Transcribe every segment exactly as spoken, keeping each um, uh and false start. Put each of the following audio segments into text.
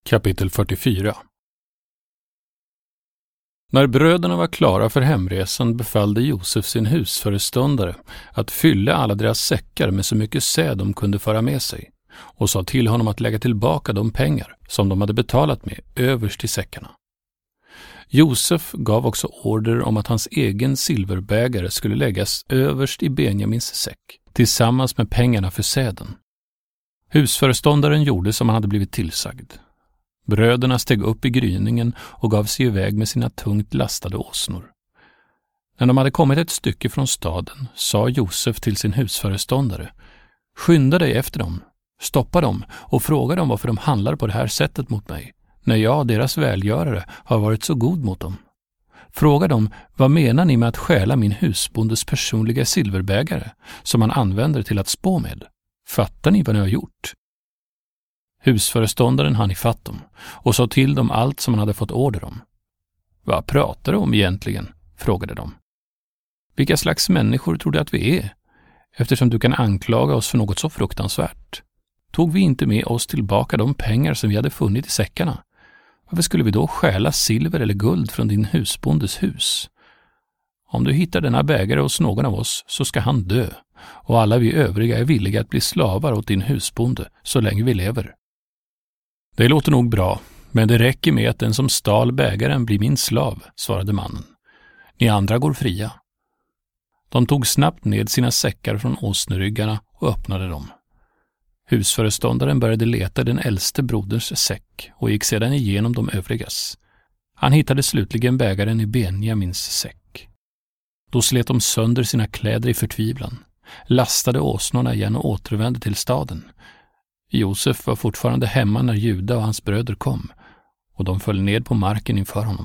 Kapitel fyrtiofyra. När bröderna var klara för hemresan befallde Josef sin husföreståndare att fylla alla deras säckar med så mycket säd de kunde föra med sig och sa till honom att lägga tillbaka de pengar som de hade betalat med överst i säckarna. Josef gav också order om att hans egen silverbägare skulle läggas överst i Benjamins säck tillsammans med pengarna för säden. Husföreståndaren gjorde som han hade blivit tillsagd. Bröderna steg upp i gryningen och gav sig iväg med sina tungt lastade åsnor. När de hade kommit ett stycke från staden sa Josef till sin husföreståndare: "Skynda dig efter dem, stoppa dem och fråga dem varför de handlar på det här sättet mot mig, när jag, deras välgörare, har varit så god mot dem. Fråga dem, vad menar ni med att stjäla min husbondes personliga silverbägare som han använder till att spå med? Fattar ni vad ni har gjort?" Husföreståndaren hann ifatt dem och sa till dem allt som han hade fått order om. "Vad pratar du om egentligen?" frågade de. "Vilka slags människor tror du att vi är, eftersom du kan anklaga oss för något så fruktansvärt? Tog vi inte med oss tillbaka de pengar som vi hade funnit i säckarna? Varför skulle vi då stjäla silver eller guld från din husbondes hus? Om du hittar denna bägare hos någon av oss så ska han dö, och alla vi övriga är villiga att bli slavar åt din husbonde så länge vi lever." "Det låter nog bra, men det räcker med att den som stal bägaren blir min slav", svarade mannen. "Ni andra går fria." De tog snabbt ned sina säckar från åsneryggarna och öppnade dem. Husföreståndaren började leta den äldste broderns säck och gick sedan igenom de övrigas. Han hittade slutligen bägaren i Benjamins säck. Då slet de sönder sina kläder i förtvivlan, lastade åsnorna igen och återvände till staden. Josef var fortfarande hemma när Juda och hans bröder kom, och de föll ned på marken inför honom.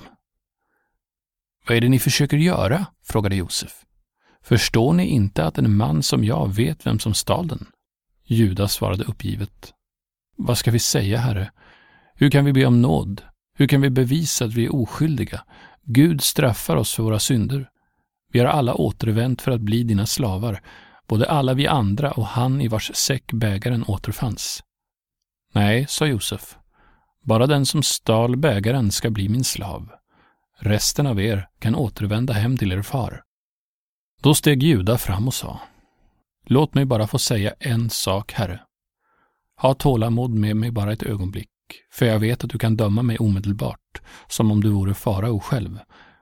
"Vad är det ni försöker göra?" frågade Josef. "Förstår ni inte att en man som jag vet vem som stal den?" Juda svarade uppgivet: "Vad ska vi säga, Herre? Hur kan vi be om nåd? Hur kan vi bevisa att vi är oskyldiga? Gud straffar oss för våra synder. Vi har alla återvänt för att bli dina slavar, både alla vi andra och han i vars säck bägaren återfanns." "Nej", sa Josef, "bara den som stal bägaren ska bli min slav. Resten av er kan återvända hem till er far." Då steg Juda fram och sa: "Låt mig bara få säga en sak, Herre. Ha tålamod med mig bara ett ögonblick, för jag vet att du kan döma mig omedelbart, som om du vore farao själv.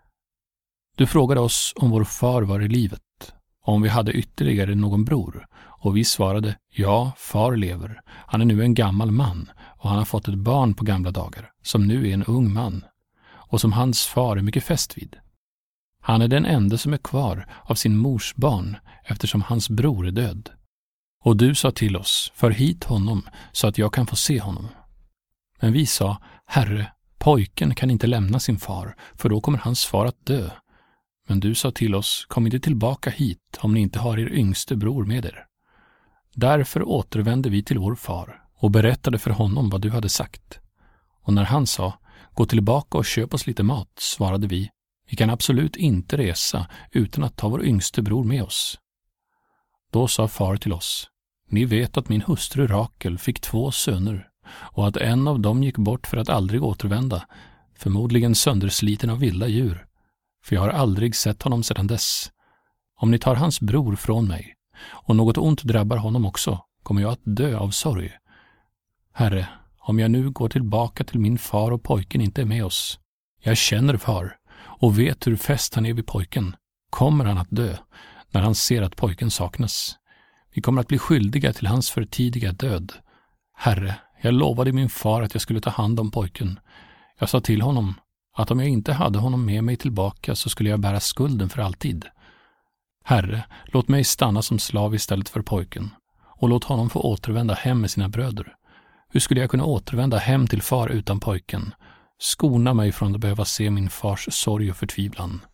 Du frågade oss om vår far var i livet, om vi hade ytterligare någon bror, och vi svarade: ja, far lever. Han är nu en gammal man, och han har fått ett barn på gamla dagar, som nu är en ung man, och som hans far är mycket fäst vid. Han är den enda som är kvar av sin mors barn, eftersom hans bror är död. Och du sa till oss: för hit honom, så att jag kan få se honom. Men vi sa: Herre, pojken kan inte lämna sin far, för då kommer hans far att dö. Men du sa till oss: kom inte tillbaka hit om ni inte har er yngste bror med er. Därför återvände vi till vår far och berättade för honom vad du hade sagt. Och när han sa: gå tillbaka och köp oss lite mat, svarade vi: vi kan absolut inte resa utan att ta vår yngste bror med oss. Då sa far till oss: ni vet att min hustru Rakel fick två söner, och att en av dem gick bort för att aldrig återvända, förmodligen söndersliten av vilda djur. För jag har aldrig sett honom sedan dess. Om ni tar hans bror från mig, och något ont drabbar honom också, kommer jag att dö av sorg. Herre, om jag nu går tillbaka till min far och pojken inte är med oss, jag känner far och vet hur fäst han är vid pojken, kommer han att dö när han ser att pojken saknas. Vi kommer att bli skyldiga till hans för tidiga död. Herre, jag lovade min far att jag skulle ta hand om pojken. Jag sa till honom att om jag inte hade honom med mig tillbaka så skulle jag bära skulden för alltid. Herre, låt mig stanna som slav istället för pojken, och låt honom få återvända hem med sina bröder. Hur skulle jag kunna återvända hem till far utan pojken? Skona mig från att behöva se min fars sorg och förtvivlan.